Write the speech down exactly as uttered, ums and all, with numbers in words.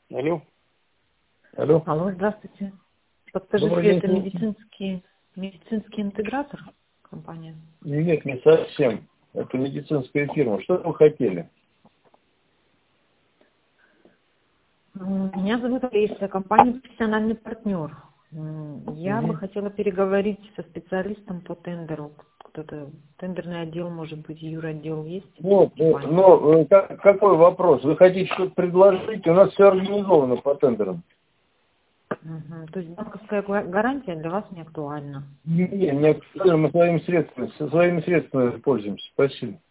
Алло. Алло. Алло, здравствуйте. Подскажите, Добрый день. это медицинский, медицинский интегратор компания? Нет, не совсем. Это медицинская фирма. Что вы хотели? М, Меня зовут Олеся, компания «Профессиональный партнер». М, Я бы Мгм. хотела переговорить со специалистом по тендеру. Кто-то, тендерный отдел, может быть, юротдел есть Вот, в э, компании? но э, как- какой вопрос? Вы хотите что-то предложить? У нас все организовано по тендерам. Мгм. То есть банковская га- гарантия для вас не актуальна? Не, не актуально, мы своими средствами, со своими средствами пользуемся. Спасибо.